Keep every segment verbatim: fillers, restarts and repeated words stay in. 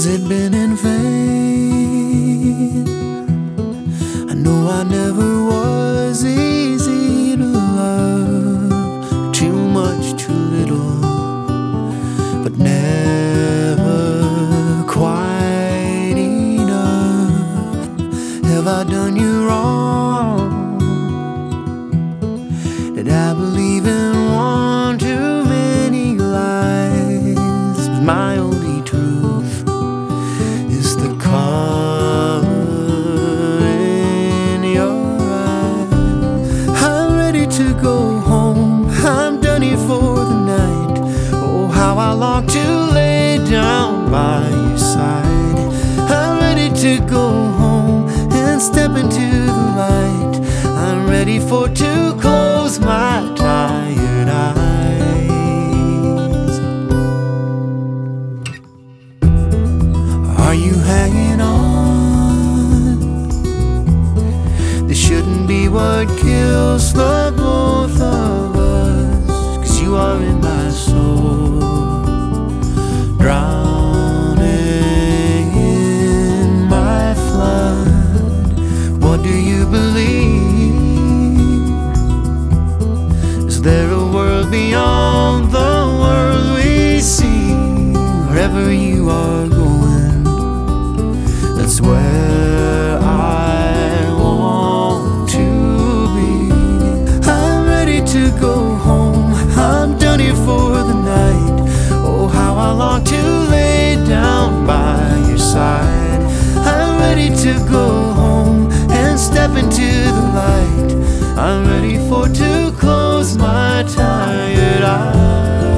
Has it been in vain? I know I never was easy to love. Too much, too little, but never quite enough. Have I done you wrong? Did I believe in one too many lies? My only truth is the color in your eyes. I'm ready to go home, I'm done here for the night. Oh, how I long to lay down by your side. I'm ready to go home and step into the light. I'm ready for to close my tired eyes. Are you hanging on? This shouldn't be what kills the both of us, 'cause you are in my soul, drowning in my flood. What do you believe? Is there a world beyond the world we see? Wherever you are going, that's where I want to be. I'm ready to go home, I'm done here for the night. Oh, how I long to lay down by your side. I'm ready to go home and step into the light. I'm ready for to close my tired eyes.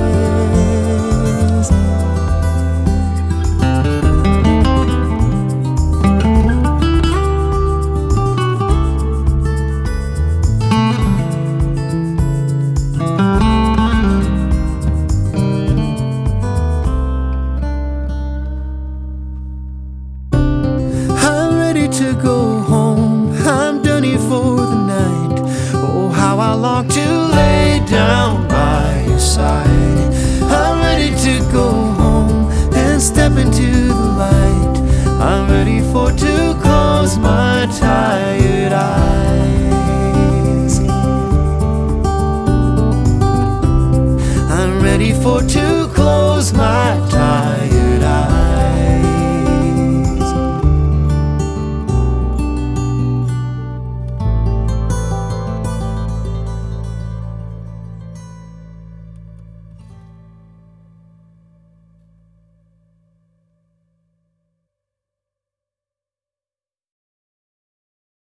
To go home, I'm done here for the night. Oh, how I long to lay down by your side. I'm ready to go home and step into the light. I'm ready for to close my tired eyes. I'm ready for to close my